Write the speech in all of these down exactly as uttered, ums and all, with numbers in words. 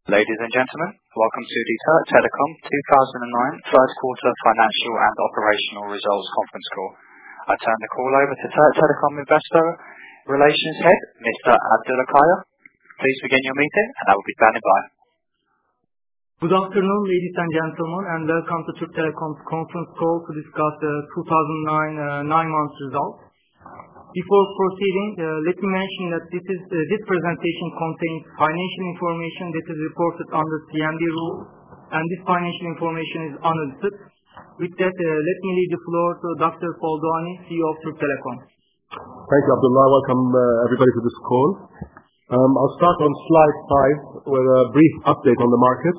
Ladies and gentlemen, welcome to the Türk Telekom two thousand nine first quarter financial and operational results conference call. I turn the call over to Türk Telekom Investor Relations Head, Mister Abdulla Kaya. Please begin your meeting and I will be standing by. Good afternoon, ladies and gentlemen, and welcome to Türk Telekom's conference call to discuss the two thousand nine uh, nine months results. Before proceeding, uh, let me mention that this is uh, this presentation contains financial information that is reported under C M D rules, and this financial information is unaudited. With that, uh, let me leave the floor to Doctor Foldoani, C E O of Türk Telekom. Thank you, Abdullah. Welcome uh, everybody to this call. Um, I'll start on slide five with a brief update on the market.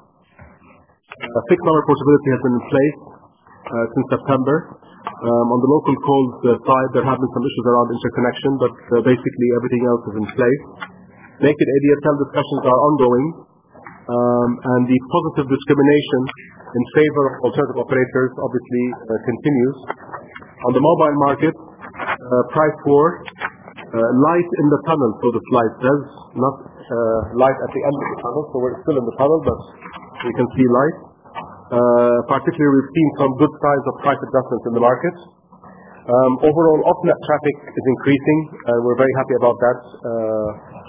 Uh, fixed number portability has been in place uh, since September. Um, on the local calls uh, side, there have been some issues around interconnection, but uh, basically everything else is in place. Naked A D S L discussions are ongoing, um, and the positive discrimination in favor of alternative operators obviously uh, continues. On the mobile market, uh, price war, uh, light in the tunnel, so the slide says, not uh, light at the end of the tunnel, so we're still in the tunnel, but we can see light. Uh, particularly, we've seen some good signs of price adjustments in the market. Um, overall, off-net traffic is increasing, and we're very happy about that. Uh,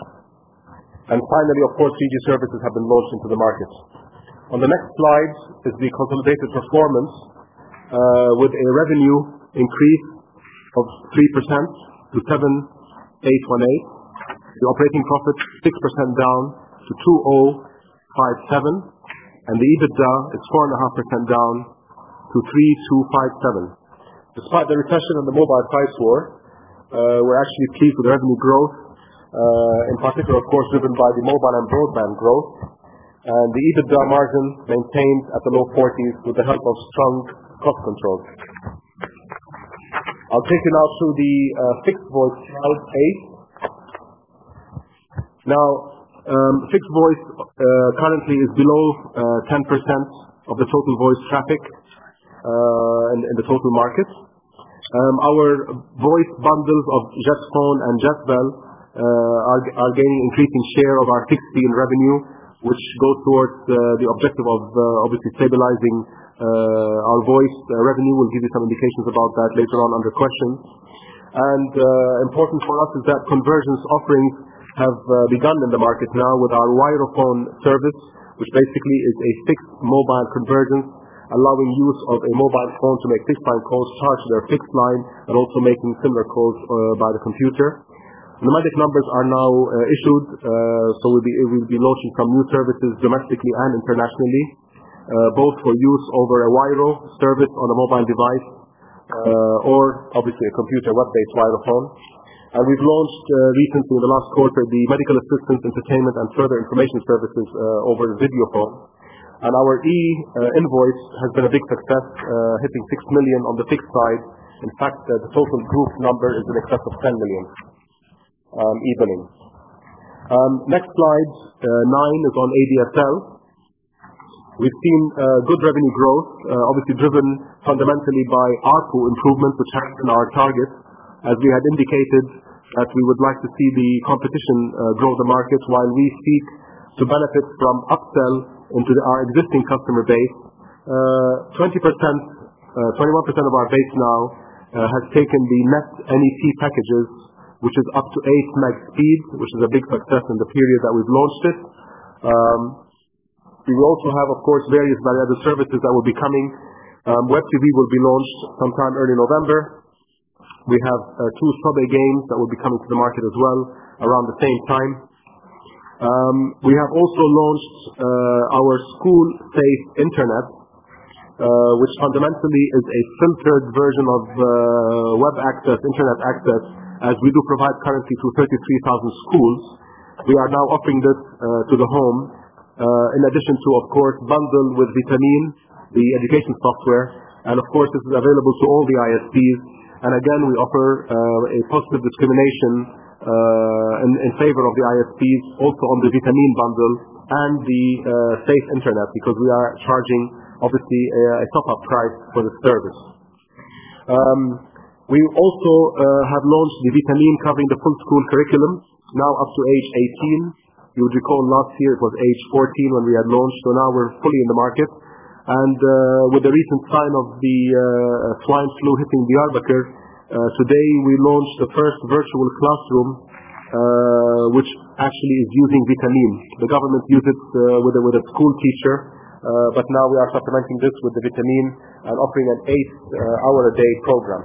and finally, of course, three G services have been launched into the market. On the next slide is the consolidated performance, uh, with a revenue increase of three percent to seven thousand eight hundred eighteen. The operating profit six percent down to two thousand fifty-seven. And the EBITDA is four point five percent down to three thousand two hundred fifty-seven. Despite the recession and the mobile price war, uh, we're actually pleased with the revenue growth, uh, in particular, of course, driven by the mobile and broadband growth. And the EBITDA margin maintained at the low forties with the help of strong cost control. I'll take you now through the uh, fixed voice slide eight. Now, Um, fixed voice uh, currently is below uh, ten percent of the total voice traffic uh, in, in the total market. Um, our voice bundles of JetPhone and JetBell uh, are, are gaining increasing share of our fixed fee revenue, which goes towards uh, the objective of uh, obviously stabilizing uh, our voice uh, revenue. We'll give you some indications about that later on under questions. And uh, important for us is that convergence offerings have uh, begun in the market now with our Wirephone service, which basically is a fixed mobile convergence, allowing use of a mobile phone to make fixed line calls, charge their fixed line, and also making similar calls uh, by the computer. Nomadic numbers are now uh, issued, uh, so we'll be, we'll be launching some new services domestically and internationally, uh, both for use over a Wiro service on a mobile device, uh, or obviously a computer web-based Wirephone. And we've launched uh, recently in the last quarter the medical assistance, entertainment and further information services uh, over video phone. And our e-invoice uh, has been a big success, uh, hitting six million on the fixed side. In fact, uh, the total group number is in excess of ten million um, e-billing. Um, next slide, uh, nine, is on A D S L. We've seen uh, good revenue growth, uh, obviously driven fundamentally by A R P U improvements, which has been our target, as we had indicated that we would like to see the competition uh, grow the market while we seek to benefit from upsell into the, our existing customer base. Uh, twenty percent, uh, twenty-one percent of our base now uh, has taken the net N E T packages, which is up to eight meg speed, which is a big success in the period that we've launched it. Um, we will also have, of course, various value-added services that will be coming. Um, Web T V will be launched sometime early November. We have uh, two sub-A games that will be coming to the market as well around the same time. Um, we have also launched uh, our school-safe internet, uh, which fundamentally is a filtered version of uh, web access, internet access, as we do provide currently to thirty-three thousand schools. We are now offering this uh, to the home, uh, in addition to, of course, bundle with Vitamin, the education software, and of course this is available to all the I S Ps. And again, we offer uh, a positive discrimination uh, in, in favor of the I S Ps, also on the Vitamin bundle and the uh, safe internet, because we are charging, obviously, a, a top-up price for the service. Um, we also uh, have launched the Vitamin covering the full school curriculum, now up to age eighteen. You would recall last year it was age fourteen when we had launched, so now we're fully in the market. And uh, with the recent sign of the uh, swine flu hitting Diyarbakir, uh, today we launched the first virtual classroom, uh, which actually is using Vitamin. The government used it uh, with, a, with a school teacher, uh, but now we are supplementing this with the Vitamin and offering an eight uh, hour a day program.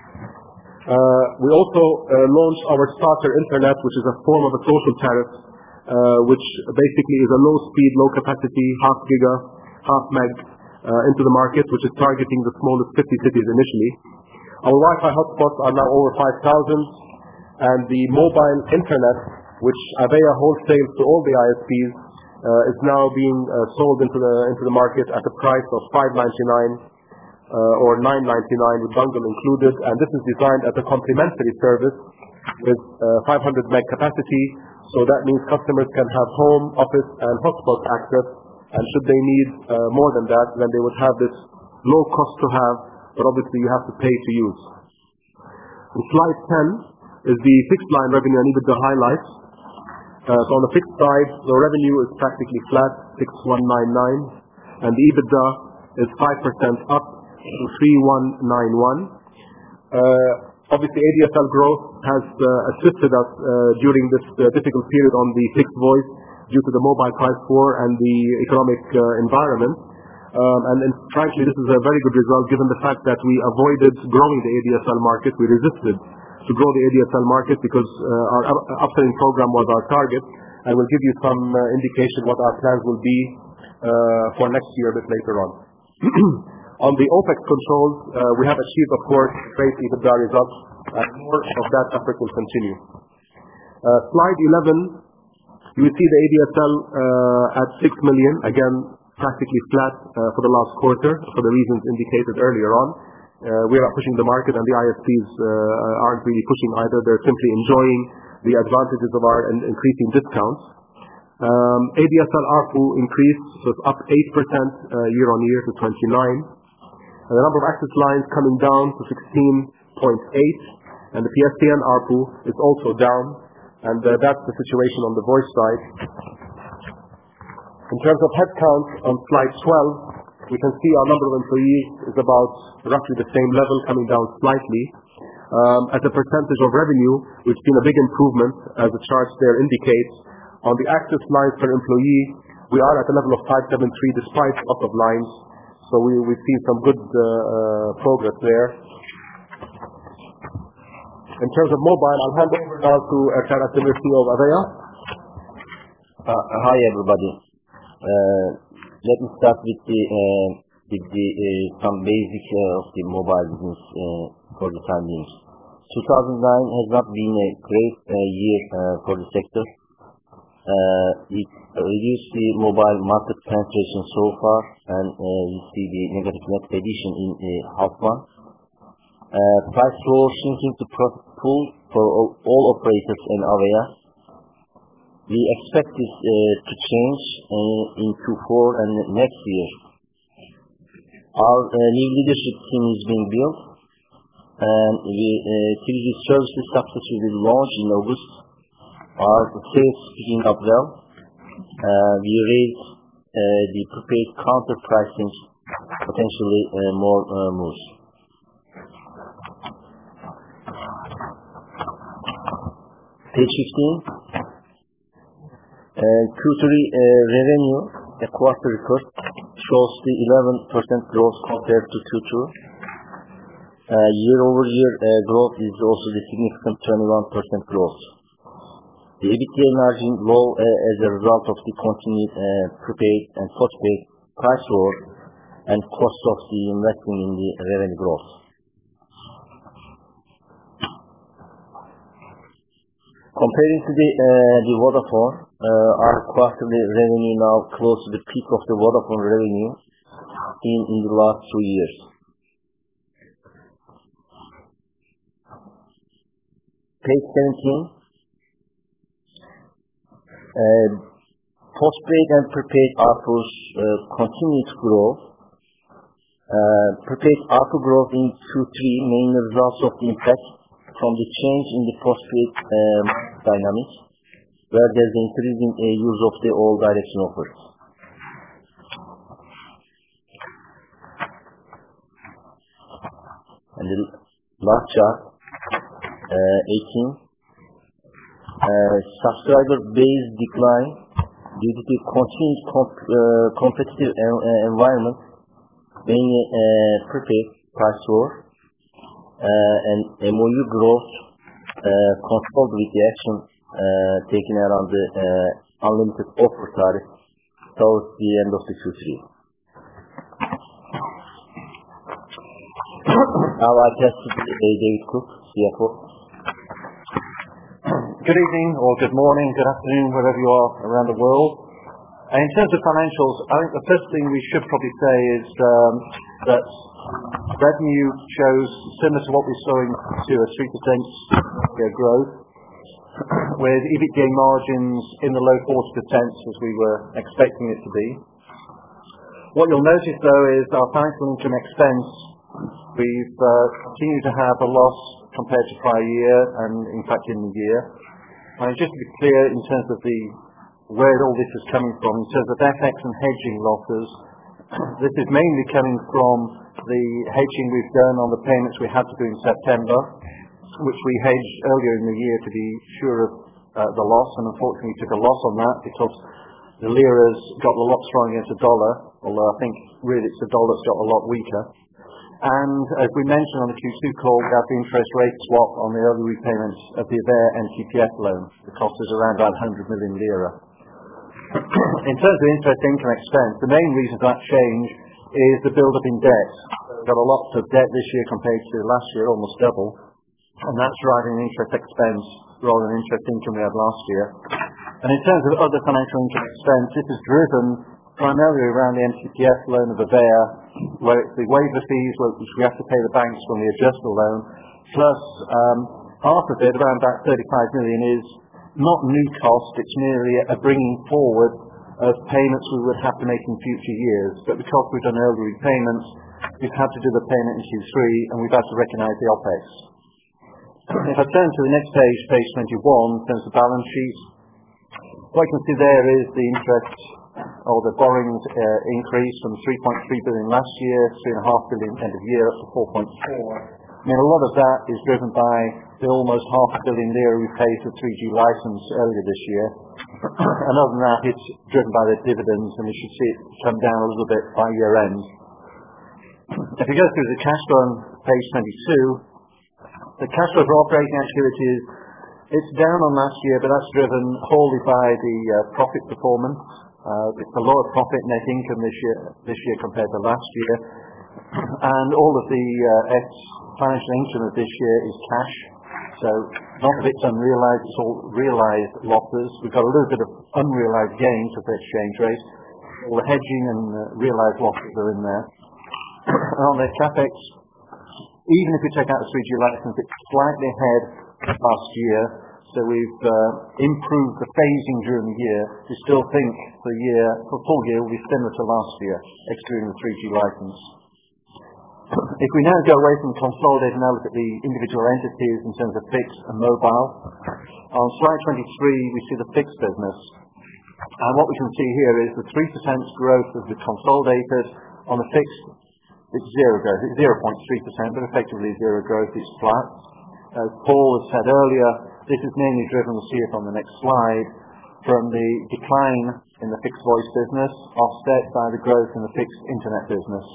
Uh, we also uh, launched our starter internet, which is a form of a social tariff, uh, which basically is a low speed, low capacity, half giga, half meg, uh, into the market, which is targeting the smallest fifty cities initially. Our Wi-Fi hotspots are now over five thousand, and the mobile internet, which Avaya wholesales to all the I S Ps, uh, is now being uh, sold into the into the market at a price of five ninety-nine. Uh, or nine ninety-nine with bundle included, and this is designed as a complementary service with uh, five hundred meg capacity, so that means customers can have home, office and hotspot access, and should they need uh, more than that, then they would have this low cost to have, but obviously you have to pay to use. In slide ten is the fixed line revenue and EBITDA highlights. Uh, so on the fixed side, the revenue is practically flat, six one nine nine, and the EBITDA is five percent up to three one nine one. Uh, obviously, A D S L growth has uh, assisted us uh, during this uh, difficult period on the fixed voice due to the mobile price war and the economic uh, environment. Um, and, and frankly, this is a very good result given the fact that we avoided growing the A D S L market. We resisted to grow the A D S L market because uh, our upselling program was our target, and we'll give you some uh, indication what our plans will be uh, for next year a bit later on. On the OPEX controls, uh, we have achieved, of course, great EBITDA results, and more of that effort will continue. Uh, slide eleven, you see the A D S L uh, at six million, again, practically flat uh, for the last quarter, for the reasons indicated earlier on. Uh, we are not pushing the market, and the I S Ps uh, aren't really pushing either. They're simply enjoying the advantages of our increasing discounts. Um, A D S L A R P U increased, so it's up eight percent uh, year on year to twenty-nine. And the number of access lines coming down to sixteen point eight, and the P S T N A R P U is also down, and uh, that's the situation on the voice side. In terms of headcount, on slide twelve, we can see our number of employees is about roughly the same level, coming down slightly. Um, as a percentage of revenue, we've seen a big improvement, as the chart there indicates. On the access lines per employee, we are at a level of five seventy-three despite lots of lines. So we, we've seen some good uh, uh, progress there. In terms of mobile, I'll hand over now to Erkan Asdemir, C E O of Avaya. Uh, hi everybody. Uh, let me start with the uh, with the uh, some basics uh, of the mobile business uh, for the time being. two thousand nine has not been a great uh, year uh, for the sector. Uh, it reduced the mobile market penetration so far, and uh, you see the negative net addition in uh, half one. Uh, price war shrinking to profit pool for all, all operators in Avaya. We expect this uh, to change uh, in Q four and next year. Our uh, new leadership team is being built, and we uh, three G services successfully launched in August. Our sales picking up well. Uh, we raised uh, the prepaid counter pricing, potentially uh, more uh, moves. Page fifteen. Uh, Q three uh, revenue, a quarter record, shows the eleven percent growth compared to Q two. Uh, year-over-year uh, growth is also the significant twenty-one percent growth. The EBITDA margin low uh, as a result of the continued uh, prepaid and postpaid price war and cost of the investing in the revenue growth. Comparing to the uh, the Vodafone, uh, our quarterly revenue now close to the peak of the Vodafone revenue seen in the last two years. Page seventeen. Uh, postpaid and prepaid A R P Us uh, continue to grow. Uh, prepaid A R P U growth in Q three mainly results of the impact from the change in the postpaid um, dynamics, where there's an increasing uh, use of the all direction offers. And the last chart, uh, eighteen, uh, subscriber base decline due to the continued comp- uh, competitive en- uh, environment, mainly uh, prepaid price war, uh, and M O U growth uh, controlled with the action uh, taken around the uh, unlimited offer tariff towards the end of the Q three. Now I pass to David Cook, C F O. Good evening, or good morning, good afternoon, wherever you are around the world. And in terms of financials, I think the first thing we should probably say is um, that revenue shows similar to what we saw in to a three percent growth, with EBITDA margins in the low forty percent as we were expecting it to be. What you'll notice though is our financial income expense, we've uh, continued to have a loss compared to prior year and in fact in the year. And just to be clear in terms of the where all this is coming from, in terms of F X and hedging losses, this is mainly coming from the hedging we've done on the payments we had to do in September, which we hedged earlier in the year to be sure of uh, the loss, and unfortunately we took a loss on that because the lira's got a lot stronger against the dollar, although I think really it's the dollar that's got a lot weaker. And as we mentioned on the Q two call, we have the interest rate swap on the early repayment of the Avaya N T P F loan. The cost is around about one hundred million lira. In terms of interest income expense, the main reason for that change is the build-up in debt. We've got a lot of debt this year compared to last year, almost double, and that's driving interest expense rather than interest income we had last year. And in terms of other financial income expense, this is driven primarily around the N T P F loan of Avaya, where it's the waiver fees which we have to pay the banks when we adjust the loan, plus um, half of it, around about thirty-five million, is not new cost, it's merely a bringing forward of payments we would have to make in future years. But because we've done early repayments, we've had to do the payment in Q three and we've had to recognise the OPEX. If I turn to the next page, page twenty-one, in terms of balance sheet, what you can see there is the interest or the borrowings uh, increase from three point three billion last year, three point five billion end of year, up to four point four. I mean, a lot of that is driven by the almost half a billion lira we paid for three G license earlier this year. And other than that, it's driven by the dividends, and we should see it come down a little bit by year end. If we go through the cash flow on page twenty-two, the cash flow for operating activities, it's down on last year, but that's driven wholly by the uh, profit performance. Uh, it's a lower profit net income this year, this year compared to last year, and all of the uh, ex financial income of this year is cash. So none of it's unrealized; it's all realized losses. We've got a little bit of unrealized gains of the exchange rate. All the hedging and uh, realized losses are in there. And on the capex, even if we take out the three G license, it's slightly ahead of last year. So we've uh, improved the phasing during the year. We still think the year, for full year, will be similar to last year, excluding the three G license. If we now go away from consolidated and now look at the individual entities in terms of fixed and mobile, on slide twenty-three we see the fixed business. And what we can see here is the three percent growth of the consolidated. On the fixed, it's zero growth. It's zero point three percent, but effectively zero growth. It's flat. As Paul has said earlier, this is mainly driven, we'll see it on the next slide, from the decline in the fixed voice business, offset by the growth in the fixed internet business.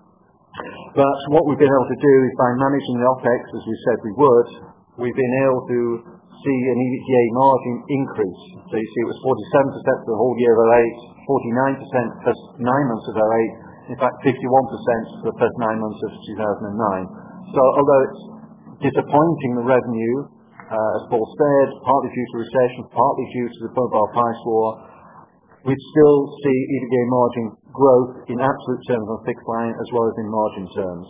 But what we've been able to do is, by managing the OPEX, as we said we would, we've been able to see an EBITDA margin increase. So you see it was forty-seven percent for the whole year of oh eight, forty-nine percent for the first nine months of oh eight, in fact fifty-one percent for the first nine months of two thousand nine. So although it's disappointing, the revenue, uh, as Paul said, partly due to recession, partly due to the mobile price war, we still see EBITDA margin growth in absolute terms on fixed line as well as in margin terms.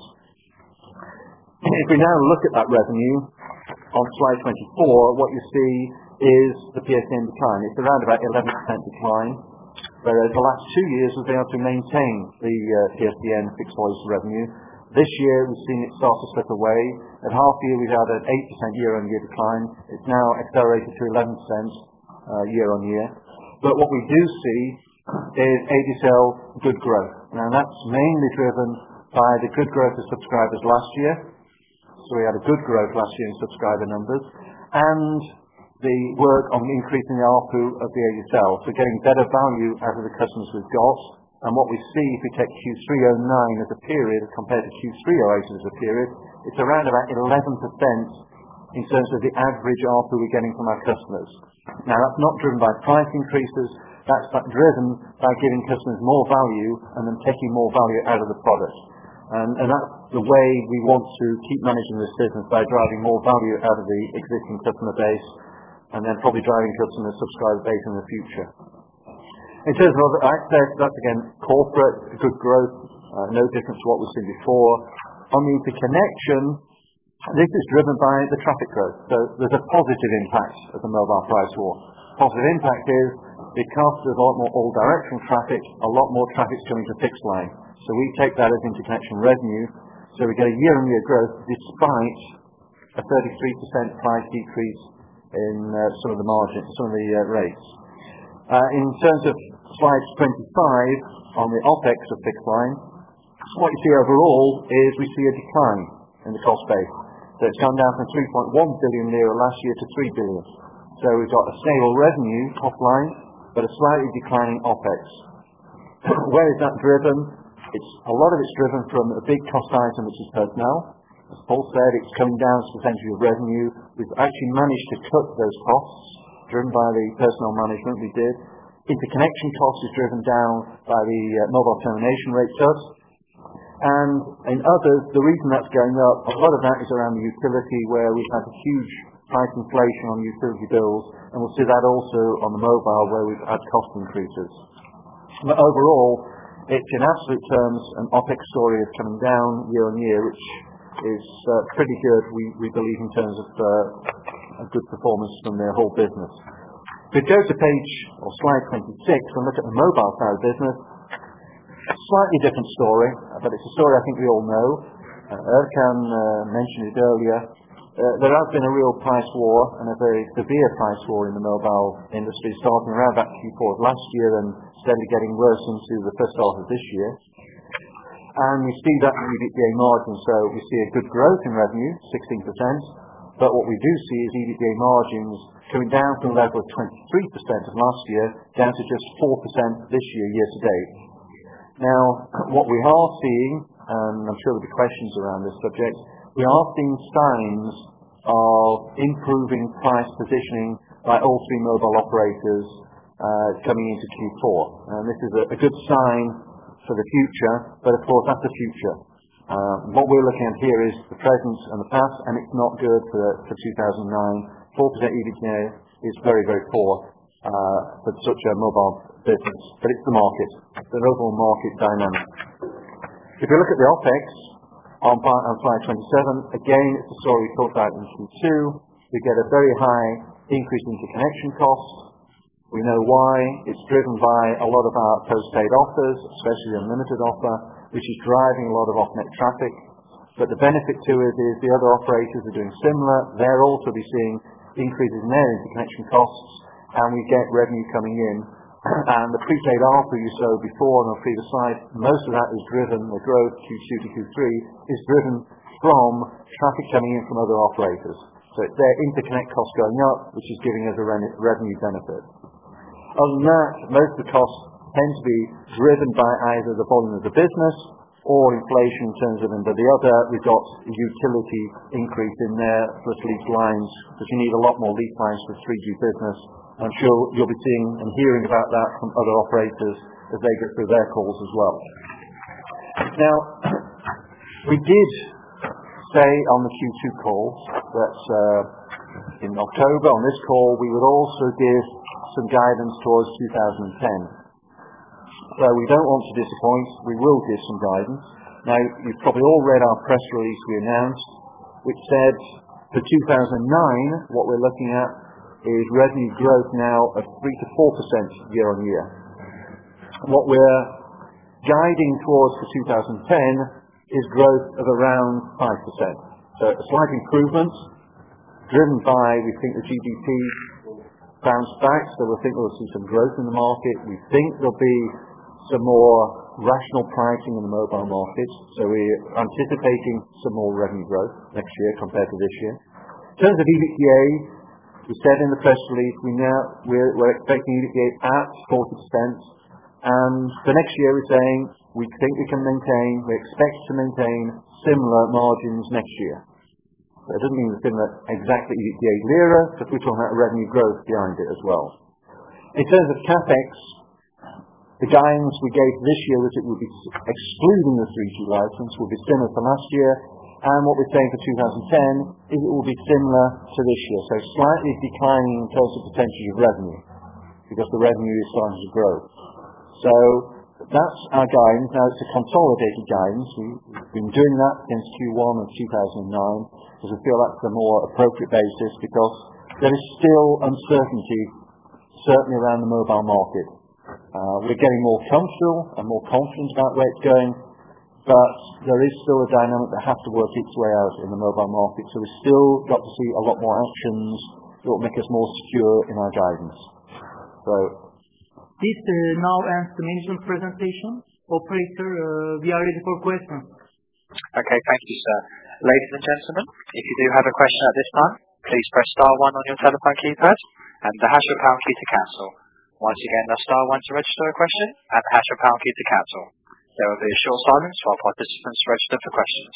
If we now look at that revenue on slide twenty-four, what you see is the P S T N decline. It's around about eleven percent decline, whereas the last two years we've been able to maintain the uh, P S T N fixed voice revenue. This year we've seen it start to slip away. At half year we've had an eight percent year-on-year decline. It's now accelerated to eleven percent. uh, year on year. But what we do see is A D S L good growth. Now that's mainly driven by the good growth of subscribers last year. So we had a good growth last year in subscriber numbers, and the work on increasing the A R P U of the A D S L, so getting better value out of the customers we've got. And what we see, if we take Q three oh nine as a period compared to Q three oh eight as a period, it's around about eleven percent in terms of the average A R P U we're getting from our customers. Now that's not driven by price increases, that's driven by giving customers more value and then taking more value out of the product. And, and that's the way we want to keep managing this business, by driving more value out of the existing customer base and then probably driving customer subscriber base in the future. In terms of other access, that's again corporate, good growth, uh, no different to what we've seen before. On the interconnection, this is driven by the traffic growth. So there's a positive impact of the mobile price war. Positive impact is because there's a lot more all-directional traffic, a lot more traffic's coming to fixed line. So we take that as interconnection revenue. So we get a year-on-year growth despite a thirty-three percent price decrease in uh, some of the margins, some of the uh, rates. Uh, in terms of slide twenty-five on the OPEX of fixed line, what you see overall is we see a decline in the cost base. So it's gone down from three point one billion lira last year to three billion. So we've got a stable revenue top line, but a slightly declining OPEX. Where is that driven? It's a lot of it's driven from a big cost item, which is personnel. As Paul said, it's coming down as a percentage of revenue. We've actually managed to cut those costs, driven by the personnel management we did. Interconnection cost is driven down by the uh, mobile termination rate cuts. And in others, the reason that's going up, a lot of that is around the utility, where we've had a huge price inflation on utility bills, and we'll see that also on the mobile, where we've had cost increases. But overall, it's in absolute terms an OPEX story of coming down year on year, which is uh, pretty good, we, we believe, in terms of uh, a good performance from their whole business. If we go to page or slide twenty-six and look at the mobile side of business, slightly different story, but it's a story I think we all know. Uh, Erkan uh, mentioned it earlier. Uh, there has been a real price war, and a very severe price war in the mobile industry, starting around about Q four of last year and steadily getting worse into the first half of this year. And we see that in E B I T D A margin, so we see a good growth in revenue, sixteen percent, but what we do see is E B I T D A margins coming down from a level of twenty-three percent of last year down to just four percent this year, year to date. Now, what we are seeing, and I'm sure there'll be questions around this subject, we are seeing signs of improving price positioning by all three mobile operators uh, coming into Q four. And this is a, a good sign for the future, but of course that's the future. Uh, what we're looking at here is the present and the past, and it's not good for, for two thousand nine. four percent E B I T D A is very, very poor uh, for such a mobile business, but it's the market, the overall market dynamic. If you look at the OPEX on, on slide twenty-seven, again it's the story we talked about in Q two. We get a very high increase in connection costs. We know why. It's driven by a lot of our postpaid offers, especially the unlimited offer, which is driving a lot of off-net traffic. But the benefit to it is the other operators are doing similar. They're also be seeing increases in their interconnection costs, and we get revenue coming in. And the prepaid A R P U you saw before on the previous slide, most of that is driven, the growth Q two to Q three, is driven from traffic coming in from other operators. So it's their interconnect costs going up, which is giving us a re- revenue benefit. Other than that, most of the costs tend to be driven by either the volume of the business or inflation in terms of them. But the other, we've got a utility increase in there, plus lease lines, because you need a lot more lease lines for three G business. I'm sure you'll be seeing and hearing about that from other operators as they go through their calls as well. Now, we did say on the Q two call that uh, in October on this call we would also give some guidance towards two thousand ten. So we don't want to disappoint, we will give some guidance. Now, you've probably all read our press release we announced, which said for two thousand nine, what we're looking at is revenue growth now of three to four percent year on year. What we're guiding towards for two thousand ten is growth of around five percent. So a slight improvement, driven by, we think, the G D P bounce back, so we think we'll see some growth in the market. We think there'll be some more rational pricing in the mobile market, so we're anticipating some more revenue growth next year compared to this year. In terms of EBITDA, we said in the press release, we now, we're, we're expecting EBITDA at forty percent, and for next year we're saying we think we can maintain, we expect to maintain similar margins next year. So it doesn't mean we're similar exactly EBITDA lira, but we're talking about revenue growth behind it as well. In terms of CapEx, the guidance we gave this year was it would be excluding the three G license, would be similar to last year, and what we're saying for two thousand ten is it will be similar to this year, so slightly declining in terms of percentage of revenue, because the revenue is starting to grow. So that's our guidance. Now it's a consolidated guidance. We've been doing that since Q one of two thousand nine, because we feel that's a more appropriate basis, because there is still uncertainty, certainly around the mobile market. Uh, we're getting more comfortable and more confident about where it's going, but there is still a dynamic that has to work its way out in the mobile market, so we've still got to see a lot more actions that will make us more secure in our guidance. So, this uh, now ends the management presentation. Operator, uh, we are ready for questions. Okay, thank you, sir. Ladies and gentlemen, if you do have a question at this time, please press star one on your telephone keypad and the hash or pound key to cancel. Once again, that's star one to register a question and the hash or pound key to cancel. There will be a short silence while participants register for questions.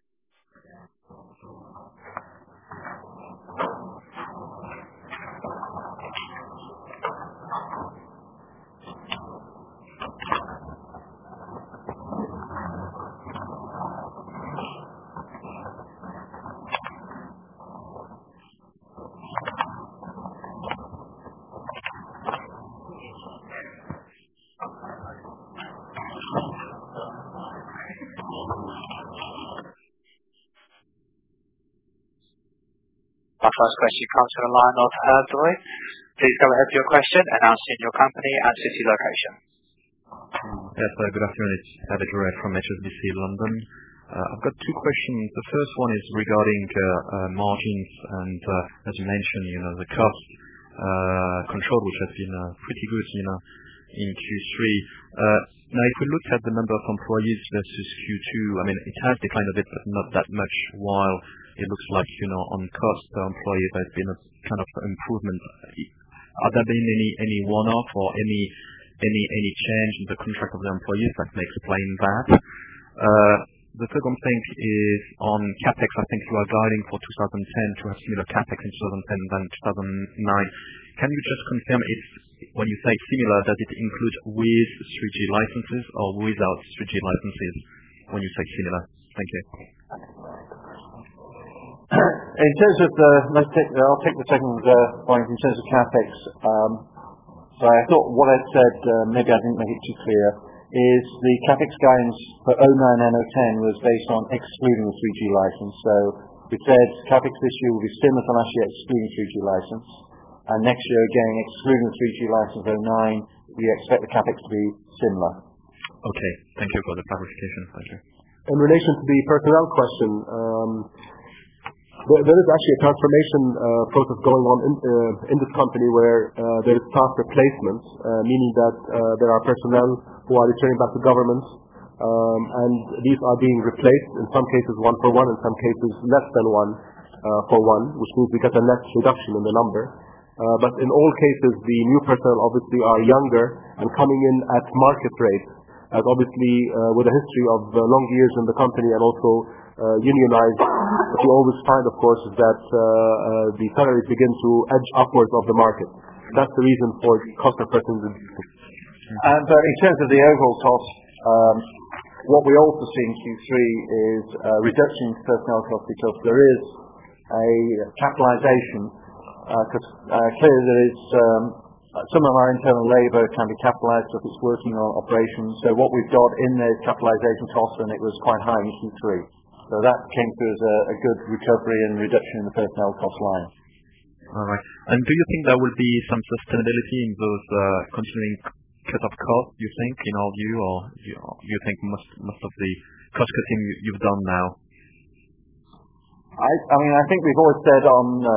Our first question comes from the line of Herb Doy. Please go ahead with your question, announcing your company and city location. Yes, uh, good afternoon. It's Herb Doy from H S B C London. Uh, I've got two questions. The first one is regarding uh, uh, margins and, uh, as you mentioned, you know, the cost uh, control, which has been uh, pretty good, you know, in Q three. Uh, now, if we look at the number of employees versus Q two, I mean, it has declined a bit, but not that much, while it looks like, you know, on cost per employee, there's been a kind of improvement. Are there been any, any one-off or any, any, any change in the contract of the employees that may explain that? Uh, the second thing is on CapEx. I think you are guiding for two thousand ten to have similar CapEx in two thousand ten than two thousand nine. Can you just confirm if, when you say similar, does it include with three G licenses or without three G licenses when you say similar? Thank you. In terms of the, let's take, I'll take the second uh, point in terms of CapEx. Um, so I thought what I'd said, uh, maybe I didn't make it too clear, is the CapEx guidance for oh nine and oh ten was based on excluding the three G license. So we said CapEx this year will be similar to last year excluding three G license, and next year again excluding the three G license oh nine, we expect the CapEx to be similar. Okay, thank you for the clarification. Thank you. In relation to the personnel question, um, There, there is actually a transformation uh, process going on in, uh, in this company where uh, there is staff replacement, uh, meaning that uh, there are personnel who are returning back to government, um, and these are being replaced, in some cases one for one, in some cases less than one uh, for one, which means we get a net reduction in the number. Uh, but in all cases, the new personnel obviously are younger and coming in at market rates, as obviously uh, with a history of uh, long years in the company and also uh, unionized. What you always find, of course, is that uh, uh, the salaries begin to edge upwards of the market. That's the reason for cost of personnel. And uh, in terms of the overall cost, um, what we also see in Q three is a reduction in personnel costs because there is a capitalization, because uh, uh, clearly there is um, some of our internal labour can be capitalized if it's working on operations. So what we've got in the capitalization cost, and it was quite high in Q three. So that came through as a, a good recovery and reduction in the personnel cost line. All right. And do you think there will be some sustainability in those uh, continuing cut of costs, you think, in our view, or you, you think most most of the cost cutting you've done now? I, I mean, I think we've always said on uh,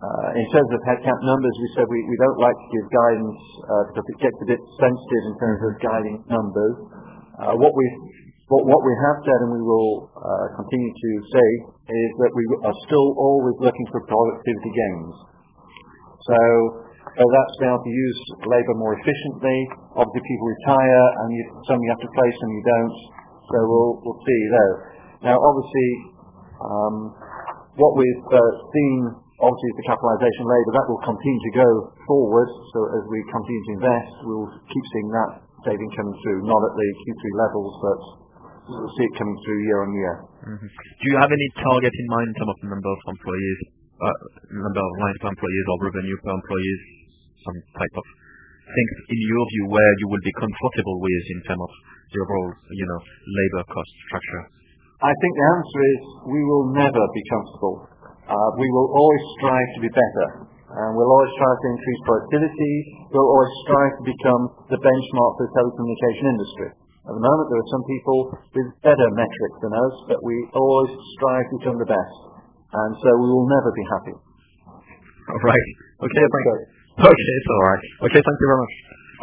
Uh, in terms of headcount numbers, we said we, we don't like to give guidance uh, because it gets a bit sensitive in terms of guiding numbers. Uh, what we what, what we have said, and we will uh, continue to say, is that we are still always looking for productivity gains. So, so that's being able to use labour more efficiently. Obviously, people retire, and you, some you have to place, some you don't. So we'll we'll see there. Now, obviously, um, what we've uh, seen. Obviously, the capitalisation labour, that will continue to go forward. So as we continue to invest, we'll keep seeing that saving coming through, not at the Q three levels, but we'll see it coming through year on year. Mm-hmm. Do you have any target in mind in terms of number of employees, uh, number of lines per employees or revenue per employees, some type of things in your view where you will be comfortable with in terms of the overall, you know, labour cost structure? I think the answer is we will never be comfortable. Uh, we will always strive to be better, and we'll always strive to increase productivity. We'll always strive to become the benchmark for the telecommunication industry. At the moment, there are some people with better metrics than us, but we always strive to become the best, and so we will never be happy. All right. Okay, thank you. Okay, it's all right. Okay, thank you very much.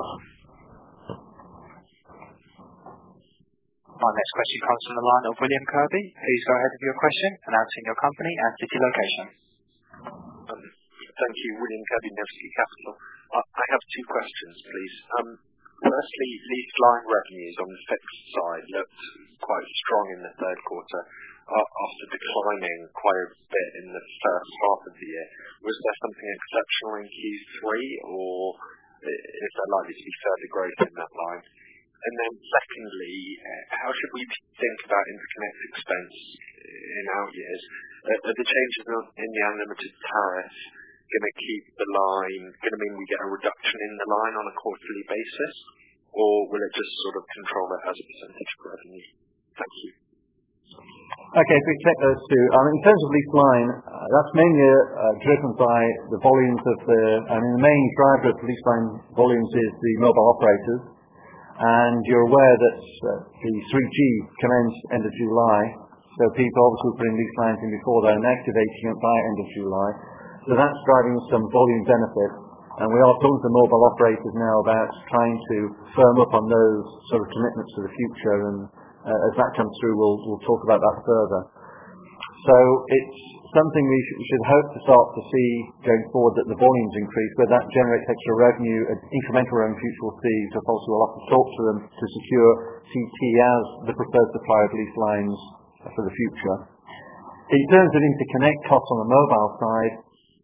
Our next question comes from the line of William Kirby. Please go ahead with your question, announcing your company and city location. Um, thank you, William Kirby, Nevsky Capital. Uh, I have two questions, please. Um, firstly, leased line revenues on the fixed side looked quite strong in the third quarter uh, after declining quite a bit in the first half of the year. Was there something exceptional in Q three, or is there likely to be further growth in that line? And then secondly, how should we think about interconnect expense in out years? Are the changes in the unlimited tariff going to keep the line, going to mean we get a reduction in the line on a quarterly basis, or will it just sort of control it as a percentage of revenue? Thank you. Okay, if we check those two. Um, in terms of leased line, uh, that's mainly uh, driven by the volumes of the, I mean, the main driver of leased line volumes is the mobile operators. And you're aware that uh, the three G commenced end of July, so people obviously were putting lease lines in before that and activating it by end of July. So that's driving some volume benefit. And we are talking to mobile operators now about trying to firm up on those sort of commitments for the future. And uh, as that comes through, we'll, we'll talk about that further. So it's something we sh- should hope to start to see going forward, that the volumes increase, but that generates extra revenue, incremental revenue future we'll see, so also we'll have to talk to them to secure C T as the preferred supplier of lease lines for the future. In terms of interconnect costs on the mobile side,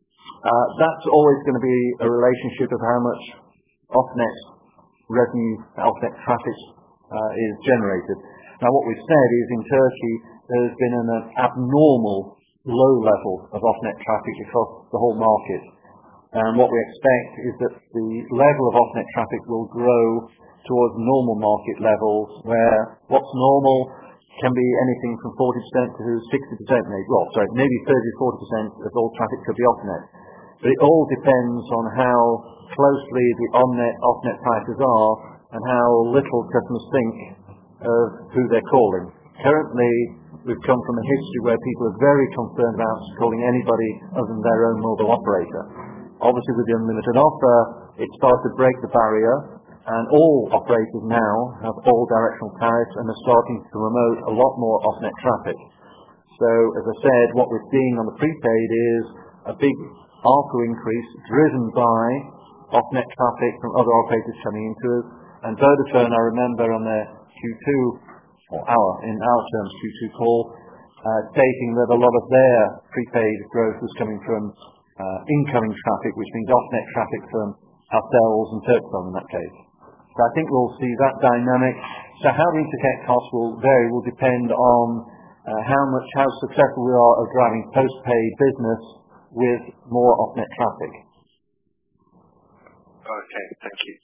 uh, that's always going to be a relationship of how much off-net revenue, off-net traffic uh, is generated. Now what we've said is in Turkey there's been an abnormal low level of off-net traffic across the whole market. And what we expect is that the level of off-net traffic will grow towards normal market levels, where what's normal can be anything from forty percent to sixty percent, maybe, well, sorry, maybe thirty to forty percent of all traffic could be off-net. But it all depends on how closely the on-net, off-net prices are and how little customers think of who they're calling. Currently, we've come from a history where people are very concerned about calling anybody other than their own mobile operator. Obviously, with the unlimited offer, it started to break the barrier, and all operators now have all directional tariffs and are starting to promote a lot more off-net traffic. So, as I said, what we're seeing on the prepaid is a big A R P U increase driven by off-net traffic from other operators coming into us. And Vodafone, I remember on their Q two, or our, in our terms, Q two call, uh, stating that a lot of their prepaid growth was coming from uh, incoming traffic, which means off-net traffic from ourselves and Turkcell in that case. So I think we'll see that dynamic. So how the interconnect costs will vary will depend on uh, how much, how successful we are at driving post-paid business with more off-net traffic. Okay, thank you.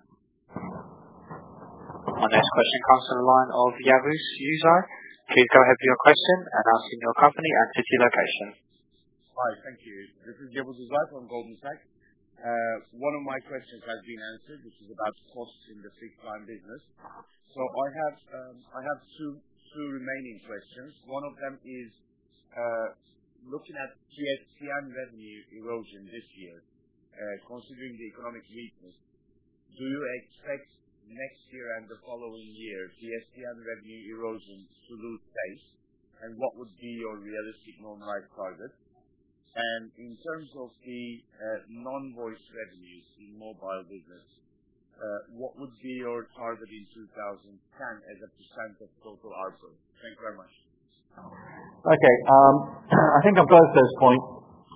Our next question comes from the line of Yavuz Yuzar. Please go ahead with your question, announcing your company and city location. Hi, thank you. This is Yavuz Yuzar from Goldman Sachs. Uh, one of my questions has been answered, which is about costs in the fixed line business. So I have um, I have two two remaining questions. One of them is uh, looking at P S T N revenue erosion this year, uh, considering the economic weakness, do you expect next year and the following year P S T N revenue erosion to lose pace? And what would be your realistic normalized target? And in terms of the uh, non-voice revenues in mobile business, uh, what would be your target in two thousand ten as a percent of total A R P U? Thank you very much. Okay, um, I think on both those points,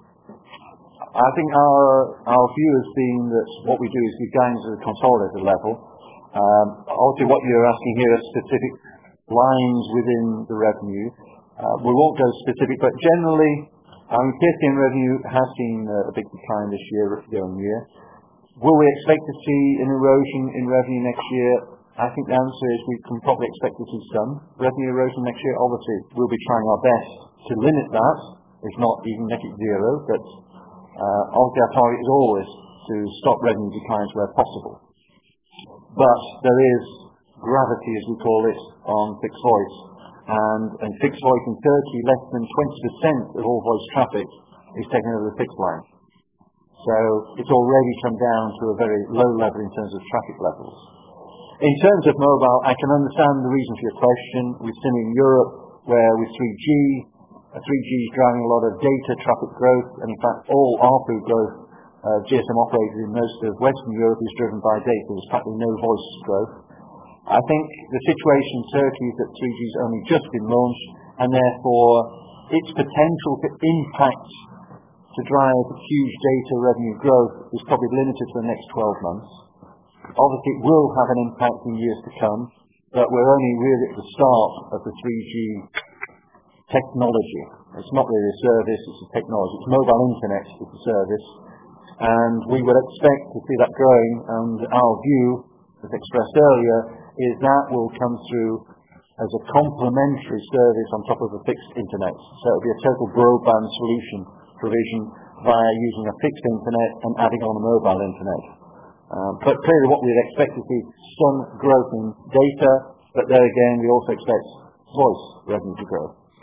I think our our view has been that what we do is we guide at a consolidated level. Um, obviously, what you're asking here are specific lines within the revenue. Uh, we won't go specific, but generally, um, P S T N revenue has seen uh, a big decline this year, year on year. Will we expect to see an erosion in revenue next year? I think the answer is we can probably expect to see some revenue erosion next year. Obviously, we'll be trying our best to limit that, if not even make it zero, but uh, obviously our target is always to stop revenue declines where possible. But there is gravity, as we call it, on fixed voice. And, and fixed voice in Turkey, less than twenty percent of all voice traffic is taken over the fixed line. So it's already come down to a very low level in terms of traffic levels. In terms of mobile, I can understand the reason for your question. We've seen in Europe where with three G, uh, three G is driving a lot of data traffic growth, and in fact all A R P U growth, uh, G S M operators in most of Western Europe is driven by data. There's practically no voice growth. I think the situation in Turkey is that three G has only just been launched, and therefore its potential to impact to drive huge data revenue growth is probably limited to the next twelve months. Obviously, it will have an impact in years to come, but we're only really at the start of the three G technology. It's not really a service, it's a technology. It's mobile internet, it's a service. And we would expect to see that growing, and our view, as expressed earlier, is that will come through as a complementary service on top of a fixed internet. So it will be a total broadband solution provision via using a fixed internet and adding on a mobile internet. Um, but clearly what we'd expect to see some growth in data, but there again we also expect voice revenue to grow.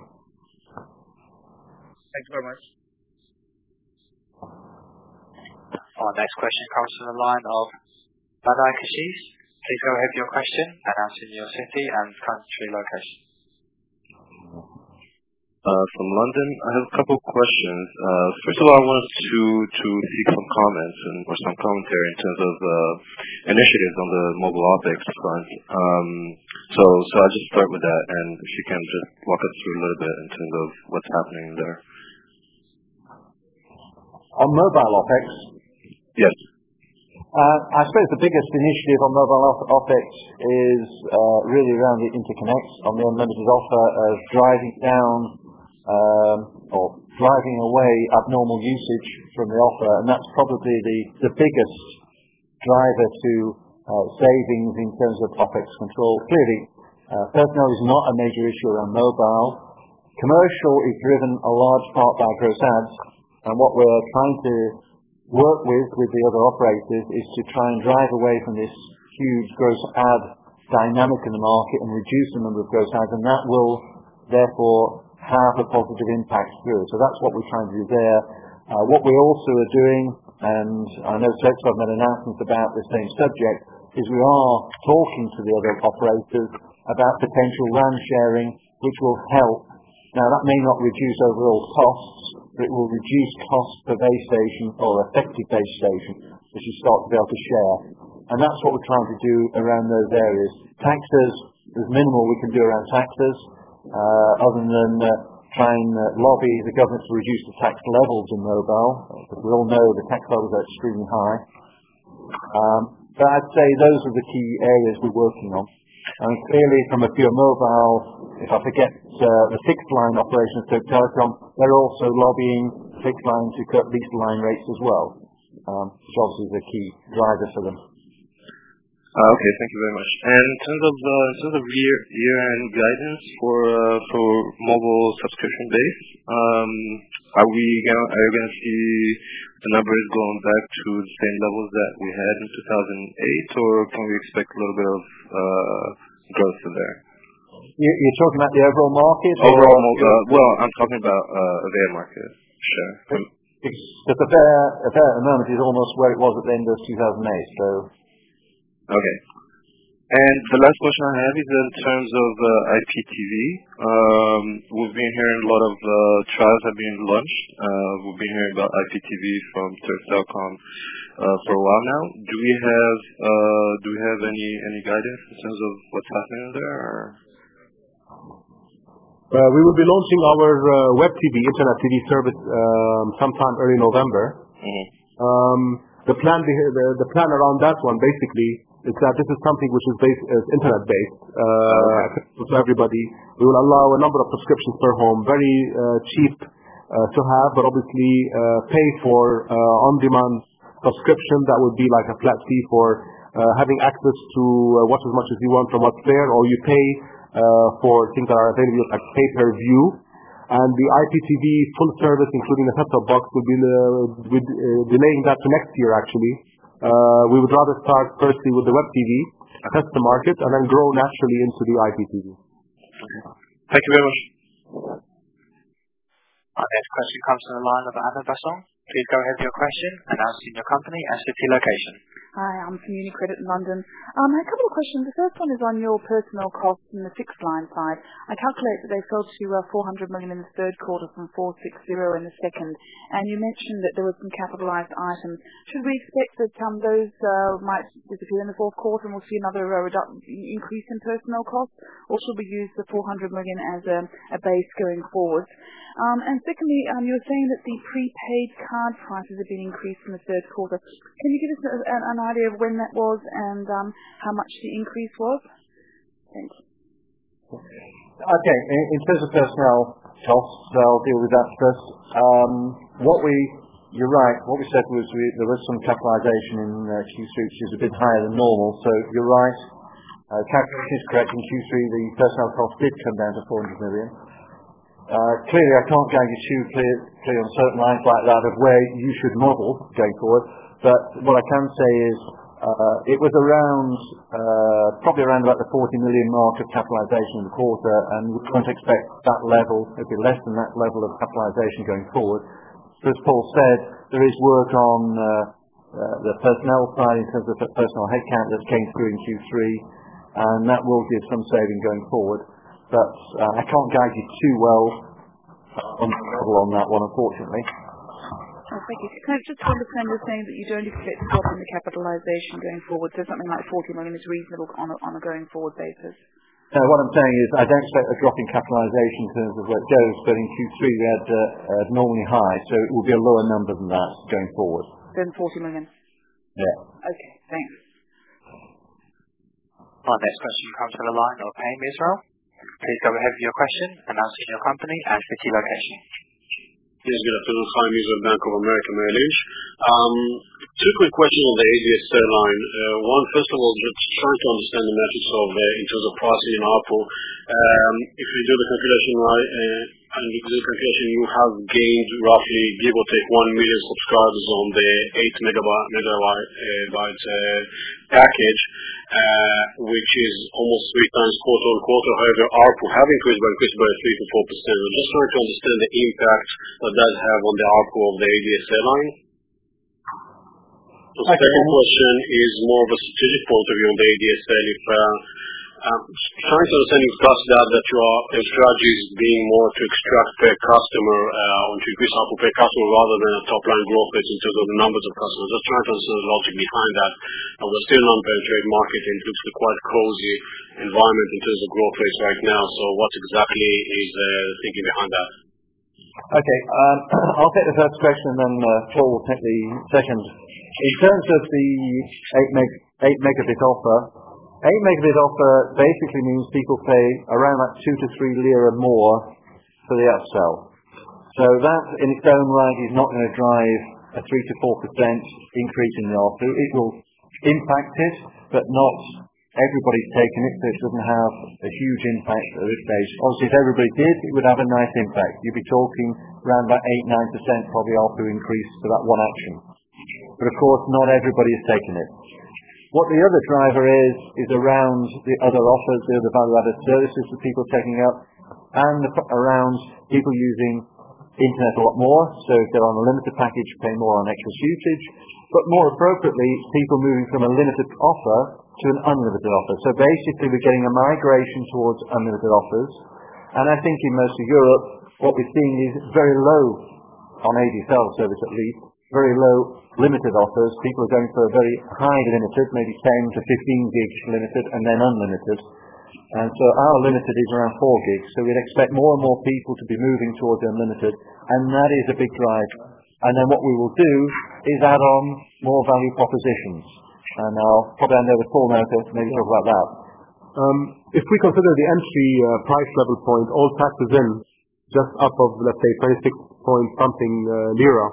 Thank you very much. Our next question comes from the line of Badai Kashif. Please go ahead with your question, announcing your city and country location. Uh, from London, I have a couple of questions. Uh, first of all, I wanted to to seek some comments and or some commentary in terms of uh, initiatives on the mobile OpEx front. Um, so, so I'll just start with that, and if you can just walk us through a little bit in terms of what's happening there. On mobile OpEx? Yes. Uh, I suppose the biggest initiative on mobile OpEx is uh, really around the interconnects on the unlimited offer of driving down um, or driving away abnormal usage from the offer, and that's probably the, the biggest driver to uh, savings in terms of OpEx control. Clearly, uh, personnel is not a major issue around mobile. Commercial is driven a large part by gross ads, and what we're trying to work with with the other operators is to try and drive away from this huge gross ad dynamic in the market and reduce the number of gross ads, and that will therefore have a positive impact through. So that's what we're trying to do there. Uh, what we also are doing, and I know Turkcell have made announcements about the same subject, is we are talking to the other operators about potential RAN sharing, which will help. Now that may not reduce overall costs, but it will reduce costs per base station or effective base station as you start to be able to share. And that's what we're trying to do around those areas. Taxes, there's minimal we can do around taxes, uh, other than uh, try and uh, lobby the government to reduce the tax levels in mobile, because we all know the tax levels are extremely high. Um, but I'd say those are the key areas we're working on. And clearly from a pure mobile, if I forget uh, the fixed line operation of Turk Telecom, they're also lobbying fixed line to cut lease line rates as well, um, which obviously is a key driver for them. Uh, okay, thank you very much. And in terms of uh, in terms of year year end guidance for uh, for mobile subscription base, um, are we gonna are you gonna see the numbers going back to the same levels that we had in two thousand eight, or can we expect a little bit of uh, growth in there? You're talking about the overall market? Overall, uh, well, I'm talking about uh, their market share. Because the fair, the fair at the moment is almost where it was at the end of two thousand eight. So. Okay. And the last question I have is in terms of uh, I P T V. Um, we've been hearing a lot of uh, trials have been launched. Uh, we've been hearing about I P T V from Turk Telecom uh, for a while now. Do we have uh, do we have any any guidance in terms of what's happening there? Or? Uh, we will be launching our uh, web T V, internet T V service um, sometime early November. Mm-hmm. Um, the plan the, the plan around that one basically is that this is something which is based is internet based uh, okay. to everybody. We will allow a number of subscriptions per home, very uh, cheap uh, to have, but obviously uh, pay for uh, on demand subscription. That would be like a flat fee for uh, having access to uh, watch as much as you want from what's there, or you pay uh, for things that are available like pay per view. And the I P T V full service, including the set-top box, will be uh, with, uh, delaying that to next year actually. Uh, we would rather start firstly with the web T V, test the market, and then grow naturally into the I P T V. Thank you very much. Our next question comes from the line of Anna Basson. Please go ahead with your question, announcing your company and city location. Hi, I'm from UniCredit in London. Um, I have a couple of questions. The first one is on your personnel costs in the fixed line side. I calculate that they fell to uh, four hundred million in the third quarter from four hundred sixty in the second. And you mentioned that there were some capitalized items. Should we expect that um, those uh, might disappear in the fourth quarter and we'll see another uh, redu- increase in personnel costs? Or should we use the four hundred million as a, a base going forward? Um, and secondly, um, you were saying that the prepaid card prices have been increased in the third quarter. Can you give us a, an, an idea of when that was and um, how much the increase was? Thank you. Okay, in, in terms of personnel costs, I'll deal with that first. Um, what we, you're right, what we said was we, there was some capitalization in uh, Q three, which is a bit higher than normal, so you're right. Uh, calculation is correct. In Q three, the personnel cost did come down to four hundred million. Uh, clearly, I can't guide you too clear, clear on certain lines like that of where you should model going forward, but what I can say is uh, it was around, uh, probably around about the forty million mark of capitalization in the quarter, and we can't expect that level, it'll be less than that level of capitalization going forward. So as Paul said, there is work on uh, uh, the personnel side in terms of the personnel headcount that came through in Q three, and that will give some saving going forward. But uh, I can't guide you too well on the level on that one, unfortunately. Oh, thank you. Can I just understand you're saying that you don't expect a drop in the capitalization going forward, so something like forty million is reasonable on a, on a going forward basis? No, what I'm saying is I don't expect a drop in capitalization in terms of where it goes, but in Q three we had uh, abnormally high, so it will be a lower number than that going forward. Then forty million? Yeah. Okay, thanks. Our next question comes from the line of Haim Israel. Please go ahead with your question, announcing your company and city location. Yes, good afternoon. Haim Israel, Bank of America, Merrill Lynch. Um, two quick questions on the A D S line. Uh, one, first of all, just trying to understand the metrics of uh, in terms of pricing in ARPU. Um, if you do the calculation right, uh, and you do the calculation, you have gained roughly, give or take, one million subscribers on the eight megabyte, megabyte uh, uh, package, uh, which is almost three times quarter on quarter. However, ARPU have increased by increased by three to four percent. I'm just trying to understand the impact that that have on the ARPU of the A D S L line. The second question is more of a strategic point of view on the A D S L. If uh, um, trying to understand if that's that that your strategy is being more to extract per customer uh, or to increase ARPU per customer rather than a top line growth rate in terms of the numbers of customers. Just trying to understand the logic behind that. Uh, we're still an unpenetrated market and it looks like quite cozy environment in terms of growth rates right now. So what exactly is uh, the thinking behind that? Okay, um, I'll take the first question and then uh, Paul will take the second. In terms of the eight, meg- eight megabit offer, eight megabit offer basically means people pay around that two to three lira more for the upsell. So that in its own right is not going to drive a three to four percent increase in the ARPU. It will impact it, but not everybody's taken it, so it doesn't have a huge impact at this stage. Obviously, if everybody did, it would have a nice impact. You'd be talking around about eight to nine percent probably ARPU increase for that one action. But of course, not everybody has taken it. What the other driver is, is around the other offers, the other value-added services that people are taking up, and the, around people using internet a lot more. So if they're on a limited package, pay more on excess usage. But more appropriately, people moving from a limited offer to an unlimited offer. So basically, we're getting a migration towards unlimited offers. And I think in most of Europe, what we're seeing is very low, on A D S L service at least, very low limited offers. People are going for a very high limited, maybe ten to fifteen gigs limited, and then unlimited. And so our limited is around four gigs. So we'd expect more and more people to be moving towards unlimited, and that is a big drive. And then what we will do is add on more value propositions. And I'll probably hand over to Paul now to maybe talk about that. Um, if we consider the entry uh, price level point, all taxes in, just up of, let's say, twenty-six point something uh, lira,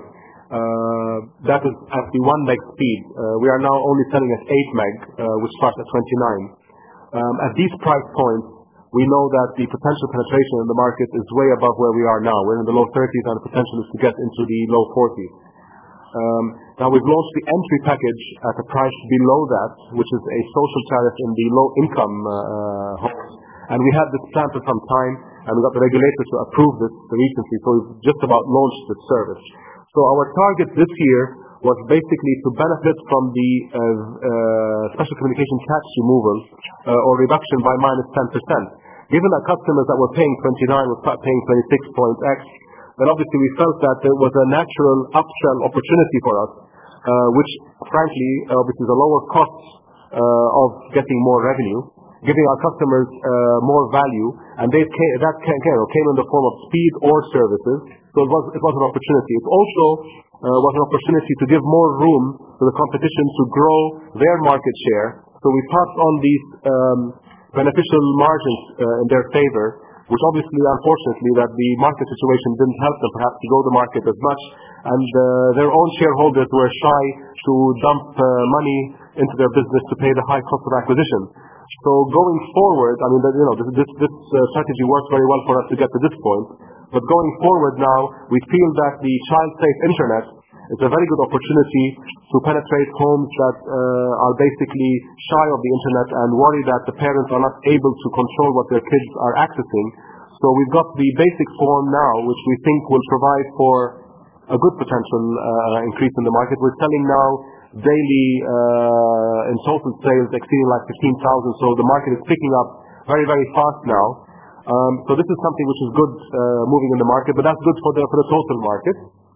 uh, that is at the one meg speed. Uh, we are now only selling at eight meg, uh, which starts at twenty-nine. Um, at these price points, we know that the potential penetration in the market is way above where we are now. We're in the low thirties, and the potential is to get into the low forties. Um, now we've launched the entry package at a price below that, which is a social tariff in the low income uh, homes. And we had this plan for some time, and we got the regulator to approve this recently, so we've just about launched this service. So our target this year was basically to benefit from the uh, uh, special communication tax removal uh, or reduction by minus ten percent. Given that customers that were paying twenty-nine would start paying twenty-six point X, then obviously we felt that there was a natural upsell opportunity for us, uh, which frankly obviously is a lower cost uh, of getting more revenue, giving our customers uh, more value, and they came, that came, came in the form of speed or services. So it was, it was an opportunity. It also uh, was an opportunity to give more room to the competition to grow their market share. So we passed on these um, beneficial margins uh, in their favor, which obviously, unfortunately, that the market situation didn't help them perhaps to grow the market as much, and uh, their own shareholders were shy to dump uh, money into their business to pay the high cost of acquisition. So going forward, I mean, you know, this, this, this uh, strategy worked very well for us to get to this point. But going forward now, we feel that the child-safe internet is a very good opportunity to penetrate homes that uh, are basically shy of the internet and worry that the parents are not able to control what their kids are accessing. So we've got the basic form now, which we think will provide for a good potential uh, increase in the market. We're selling now daily uh, in total sales exceeding like fifteen thousand, so the market is picking up very, very fast now. Um, so this is something which is good uh, moving in the market, but that's good for the, for the total market.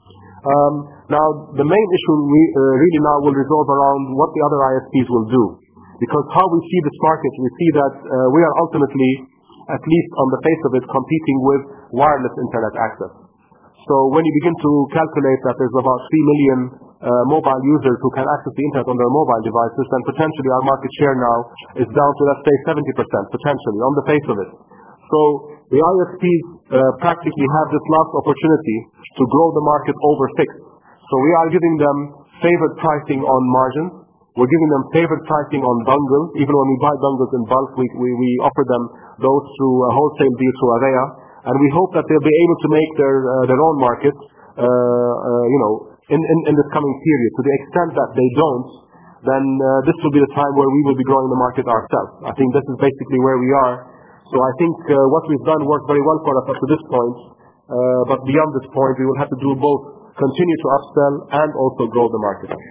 Um, now, the main issue we, uh, really now will resolve around what the other I S Ps will do. Because how we see this market, we see that uh, we are ultimately, at least on the face of it, competing with wireless internet access. So when you begin to calculate that there's about three million uh, mobile users who can access the internet on their mobile devices, then potentially our market share now is down to, let's say, seventy percent, potentially, on the face of it. So the I S Ps uh, practically have this last opportunity to grow the market over fixed. So we are giving them favored pricing on margins. We're giving them favored pricing on bundles. Even when we buy bundles in bulk, we, we, we offer them those through a wholesale deal through Avea. And we hope that they'll be able to make their, uh, their own market, uh, uh, you know, in, in, in this coming period. To the extent that they don't, then uh, this will be the time where we will be growing the market ourselves. I think this is basically where we are. So I think uh, what we've done worked very well for us up to this point, uh, but beyond this point we will have to do both, continue to upsell and also grow the market. I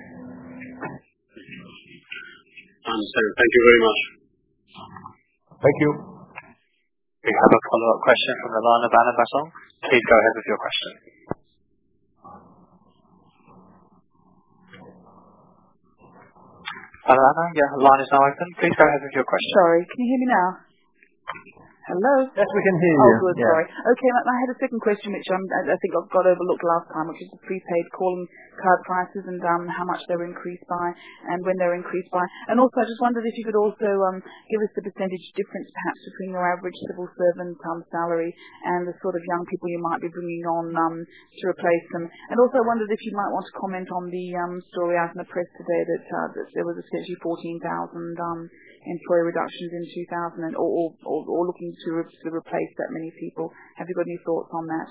understand. Thank you very much. Thank you. We have a follow-up question from the line of Anna Basson. Please go ahead with your question. Hello Anna, your line is now open. Please go ahead with your question. Sorry, can you hear me now? Hello? Yes, we can hear oh, you. Oh, good, yeah. sorry. Okay, I had a second question, which um, I think I've got overlooked last time, which is the prepaid calling card prices and um, how much they were increased by and when they were increased by. And also, I just wondered if you could also um, give us the percentage difference, perhaps, between your average civil servant um, salary and the sort of young people you might be bringing on um, to replace them. And also, I wondered if you might want to comment on the um, story out in the press today that, uh, that there was essentially fourteen thousand um, employee reductions in two thousand, and, or, or, or looking to, re- to replace that many people. Have you got any thoughts on that?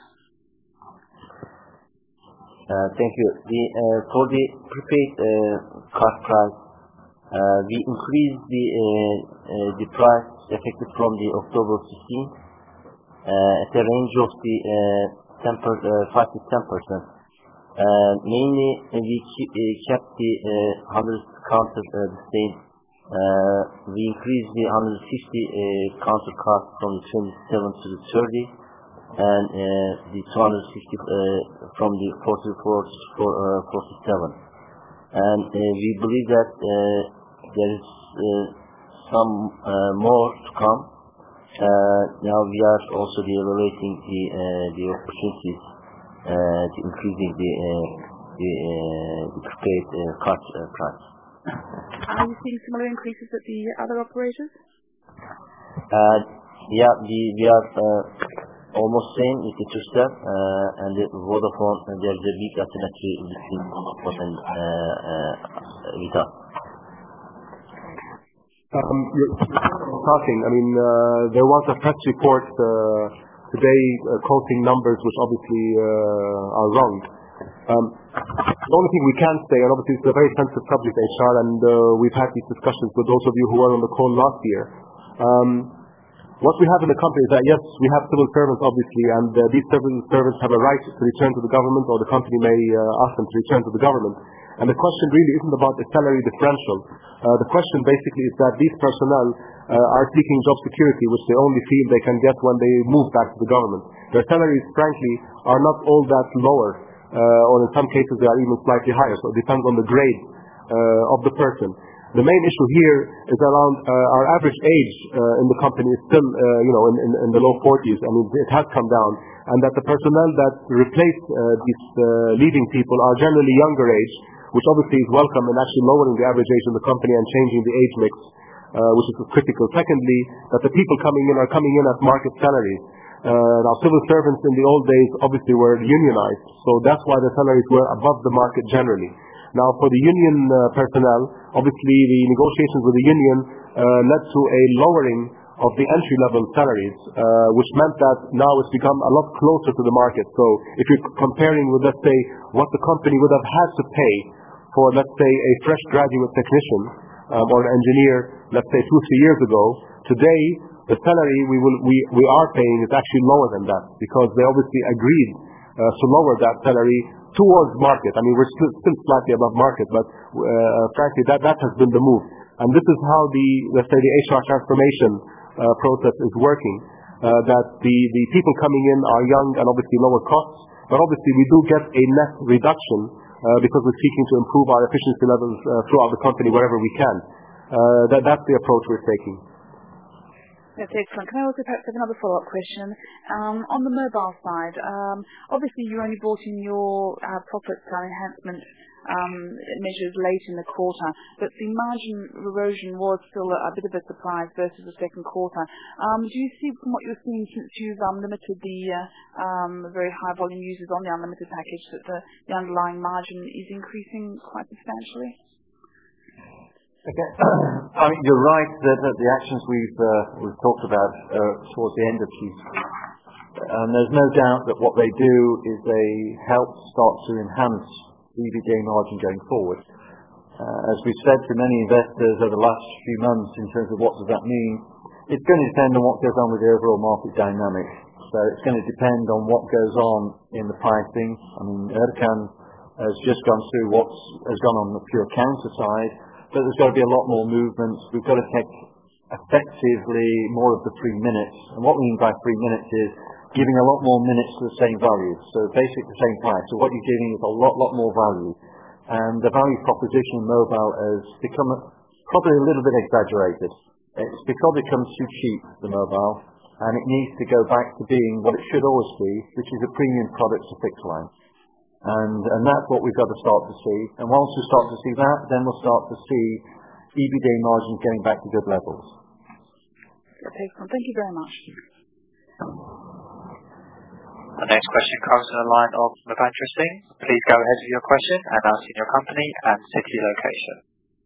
Uh, thank you. The, uh, for the prepaid uh, card price, Uh, we increased the uh, uh, the price effective from the October fifteenth uh, at a range of the uh, ten per, uh, five to ten percent. Uh, mainly, uh, we keep, uh, kept the uh, one hundred counter uh, the same. Uh, we increased the one hundred fifty uh, counter cost from the twenty-seven to the thirty, and uh, the two hundred fifty uh, from the forty-four to forty-seven. And uh, we believe that uh, there is uh, some uh, more to come. Uh, now we are also evaluating the uh, the opportunities uh, to increasing the uh, the, uh, the prepaid uh, card uh, price. Are you seeing similar increases at the other operators? Uh, yeah, we we are uh, almost same with the Turkcell uh, and the Vodafone. Uh, there is a big asymmetry between Vodafone and uh, uh, with us. Um, you're talking. I mean, uh, there was a press report uh, today uh, quoting numbers which obviously uh, are wrong. Um, the only thing we can say, and obviously it's a very sensitive subject, H R, and uh, we've had these discussions with those of you who were on the call last year. Um, what we have in the company is that, yes, we have civil servants, obviously, and uh, these civil servants have a right to return to the government, or the company may uh, ask them to return to the government. And the question really isn't about the salary differential. Uh, the question basically is that these personnel uh, are seeking job security, which they only feel they can get when they move back to the government. Their salaries, frankly, are not all that lower, uh, or in some cases they are even slightly higher. So it depends on the grade uh, of the person. The main issue here is around uh, our average age uh, in the company is still, uh, you know, in, in, in the low forties. I mean, it has come down, and that the personnel that replace uh, these uh, leaving people are generally younger age, which obviously is welcome in actually lowering the average age in the company and changing the age mix, uh, which is critical. Secondly, that the people coming in are coming in at market salaries. Uh, now, civil servants in the old days obviously were unionized, so that's why the salaries were above the market generally. Now, for the union uh, personnel, obviously the negotiations with the union uh, led to a lowering of the entry-level salaries, uh, which meant that now it's become a lot closer to the market. So if you're comparing with, let's say, what the company would have had to pay for, let's say, a fresh graduate technician um, or an engineer, let's say, two, three years ago, today the salary we will we, we are paying is actually lower than that, because they obviously agreed uh, to lower that salary towards market. I mean, we're still, still slightly above market, but uh, frankly, that, that has been the move. And this is how the, let's say, the H R transformation uh, process is working, uh, that the, the people coming in are young and obviously lower costs, but obviously we do get a net reduction uh, because we're seeking to improve our efficiency levels uh, throughout the company wherever we can. Uh, that, that's the approach we're taking. That's excellent. Can I also perhaps have another follow-up question? Um, on the mobile side, um, obviously you only brought in your uh, profit uh, enhancement um, measures late in the quarter, but the margin erosion was still a, a bit of a surprise versus the second quarter. Um, do you see, from what you're seeing since you've unlimited the uh, um, very high volume users on the unlimited package, that the, the underlying margin is increasing quite substantially? Okay. I mean, you're right that, that the actions we've uh, we've talked about uh, towards the end of Q three, and there's no doubt that what they do is they help start to enhance E B D A margin going forward. Uh, as we've said to many investors over the last few months in terms of what does that mean, it's going to depend on what goes on with the overall market dynamics. So it's going to depend on what goes on in the pricing. I mean, Erkan has just gone through what has gone on the pure counter side. But there's got to be a lot more movement. We've got to take effectively more of the free minutes. And what we mean by free minutes is giving a lot more minutes to the same value. So basically the same price. So what you're giving is a lot, lot more value. And the value proposition in mobile has become probably a little bit exaggerated. It's because it becomes too cheap, the mobile, and it needs to go back to being what it should always be, which is a premium product to fixed line. And, and that's what we've got to start to see. And once we start to see that, then we'll start to see E B D A margins getting back to good levels. Okay, well, thank you very much. The next question comes from the line of Navandra Singh. Please go ahead with your question, announcing your company and city location.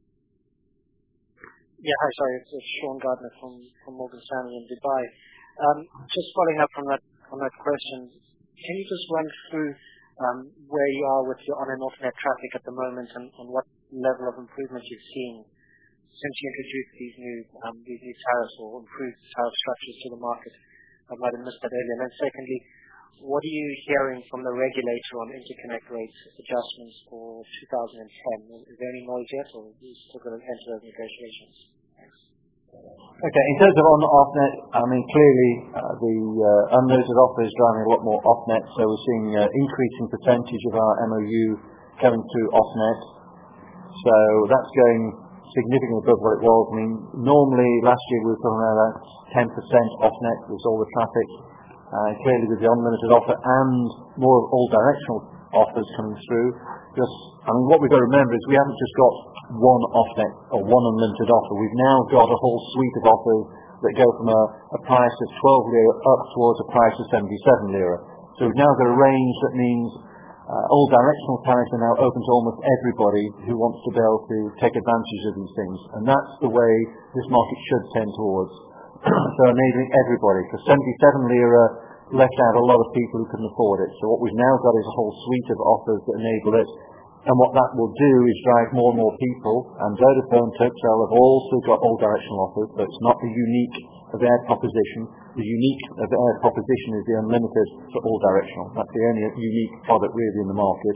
Yeah, hi, sorry, it's, it's Sean Gardner from, from Morgan Stanley in Dubai. Um, just following up from that, on that question, can you just run through Um, where you are with your on and off net traffic at the moment, and, and what level of improvement you've seen since you introduced these new um, these new tariffs or improved tariff structures to the market? I might have missed that earlier. And then secondly, what are you hearing from the regulator on interconnect rate adjustments for two thousand ten? Is there any noise yet, or are you still going to enter those negotiations? Thanks. Okay, in terms of on off-net, I mean, clearly uh, the uh, unlimited offer is driving a lot more off-net, so we're seeing uh, increasing percentage of our M O U coming through off-net. So that's going significantly above what it was. I mean, normally last year we were talking about ten percent off-net was all the traffic. Uh, clearly with the unlimited offer and more all directional offers coming through. Just, I mean, what we've got to remember is we haven't just got one off-net or one unlimited offer. We've now got a whole suite of offers that go from a, a price of twelve lira up towards a price of seventy-seven lira. So we've now got a range that means uh, all directional tariffs are now open to almost everybody who wants to be able to take advantage of these things. And that's the way this market should tend towards. So enabling everybody. For seventy-seven lira left out a lot of people who couldn't afford it. So what we've now got is a whole suite of offers that enable it. And what that will do is drive more and more people. And Vodafone, Turkcell have also got all directional offers, but it's not the unique of their proposition. The unique of their proposition is the unlimited for all directional. That's the only unique product really in the market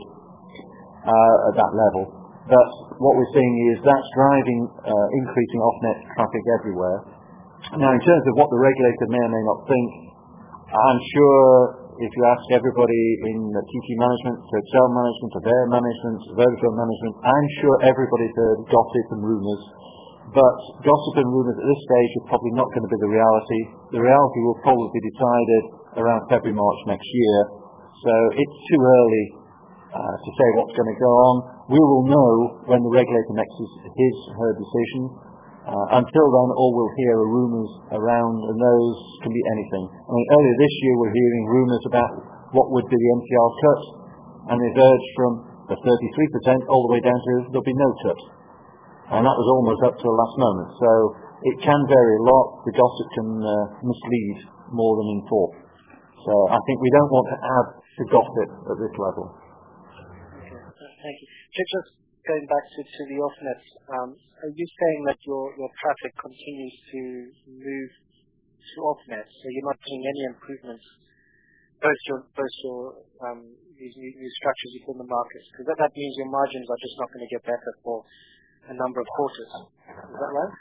uh, at that level. But what we're seeing is that's driving uh, increasing off-net traffic everywhere. Now, in terms of what the regulator may or may not think, I'm sure if you ask everybody in the T T management, Turkcell management, Avaya management, Vodafone management, I'm sure everybody's heard gossip and rumours. But gossip and rumours at this stage are probably not going to be the reality. The reality will probably be decided around February, March next year. So it's too early uh, to say what's going to go on. We will know when the regulator makes his, his her decision. Uh, until then, all we'll hear are rumours around, and those can be anything. I mean, earlier this year we're hearing rumours about what would be the M T R cut, and they verged from the thirty-three percent all the way down to there'll be no cut. And that was almost up to the last moment. So it can vary a lot. The gossip can uh, mislead more than inform. So I think we don't want to add to gossip at this level. Okay, thank you. Just going back to, to the off-net, um, are you saying that your, your traffic continues to move to off-net, so you're not seeing any improvements post your, post your um, these new, new structures you put in the market? Because that, that means your margins are just not going to get better for a number of quarters. Is that right?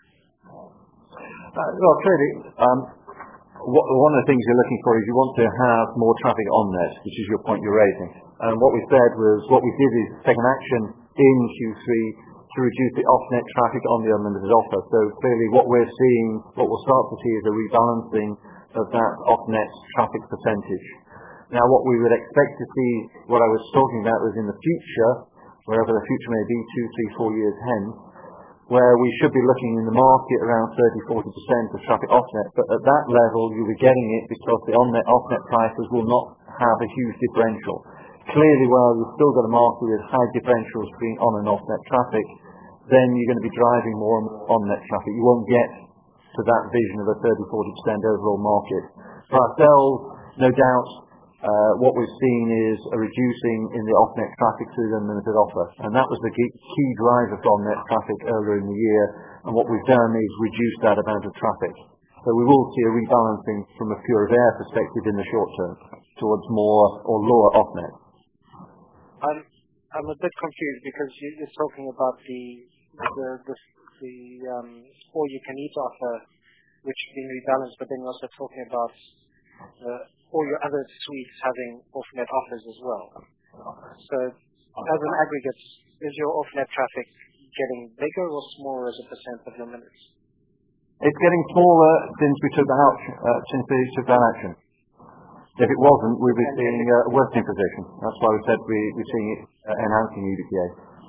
Uh, well, clearly, um, what, one of the things you're looking for is you want to have more traffic on net, which is your point you're raising. And what we said was, what we did is take an action in Q three to reduce the off-net traffic on the unlimited offer. So clearly what we're seeing, what we'll start to see is a rebalancing of that off-net traffic percentage. Now what we would expect to see, what I was talking about was in the future, wherever the future may be, two, three, four years hence, where we should be looking in the market around thirty to forty percent of traffic off-net. But at that level you'll be getting it because the on-net off-net prices will not have a huge differential. Clearly, while you've still got a market with high differentials between on and off-net traffic, then you're going to be driving more and more on-net traffic. You won't get to that vision of a thirty to forty percent overall market. For ourselves, no doubt, uh, what we've seen is a reducing in the off-net traffic through the unlimited offer. And that was the key driver for on-net traffic earlier in the year. And what we've done is reduce that amount of traffic. So we will see a rebalancing from a pure Avaya perspective in the short term towards more or lower off-net. I'm I'm a bit confused because you, you're talking about the the the, the um, all you can eat offer, which is being rebalanced, but then you're also talking about uh, all your other suites having off-net offers as well. So as an aggregate, is your off-net traffic getting bigger or smaller as a percent of your minutes? It's getting smaller since we took that action. Uh, since we took that action. If it wasn't, we'd be seeing uh, a worsening position. That's why we said we, we're seeing it uh, enhancing E B T A.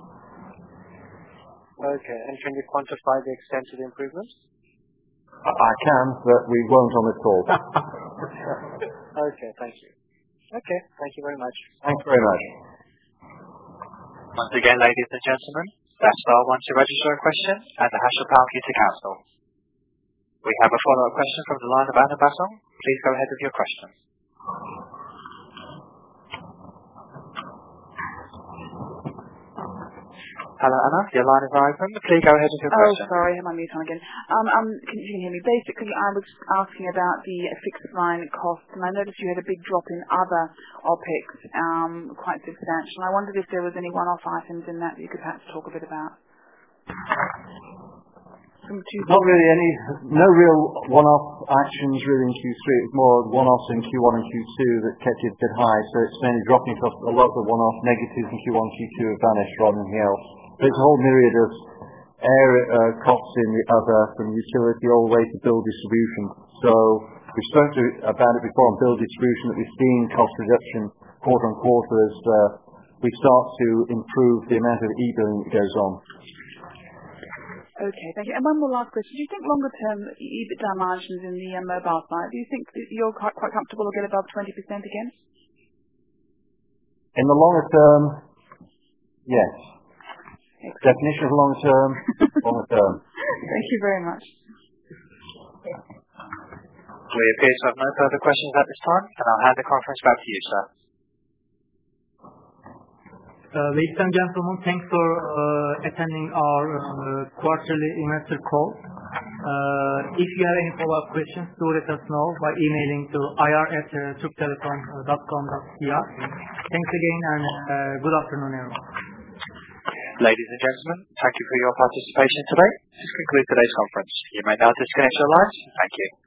Okay, and can you quantify the extent of the improvement? I, I can, but we won't on this call. Okay, thank you. Okay, thank you very much. Thanks very much. Once again, ladies and gentlemen, that's star one to register a question and the hash or pound key to cancel. We have a follow-up question from the line of Anna Bassong. Please go ahead with your question. Hello, Anna. Your line is open. Please go ahead with your Oh, question. sorry, I had my mute on again. Um, um, can you hear me? Basically, I was asking about the fixed line costs, and I noticed you had a big drop in other OpEx, um, quite substantial. I wondered if there was any one-off items in that that you could perhaps talk a bit about. Not really any, no real one-off actions really in Q three. It was more one-offs in Q one and Q two that kept it a bit high. So it's mainly dropping because a lot of the one-off negatives in Q one and Q two have vanished rather than anything else. There's a whole myriad of area uh, costs in the other, from utility all the way to bill distribution. So we spoke to, about it before on bill distribution, that we've seen cost reduction quarter on quarter as uh, we start to improve the amount of e-billing that goes on. Okay, thank you. And one more last question. Do you think longer term EBITDA margins in the uh, mobile side, do you think that you're quite, quite comfortable to get above twenty percent again? In the longer term, yes. Excellent. Definition of long term, longer term. Thank you very much. We appear to have no further questions at this time, and I'll hand the conference back to you, sir. Uh, ladies and gentlemen, thanks for uh, attending our uh, quarterly investor call. Uh, if you have any follow-up questions, do let us know by emailing to i r at turk telecom dot com dot c r. Thanks again, and uh, good afternoon, everyone. Ladies and gentlemen, thank you for your participation today. This concludes today's conference. You may now disconnect your lines. Thank you.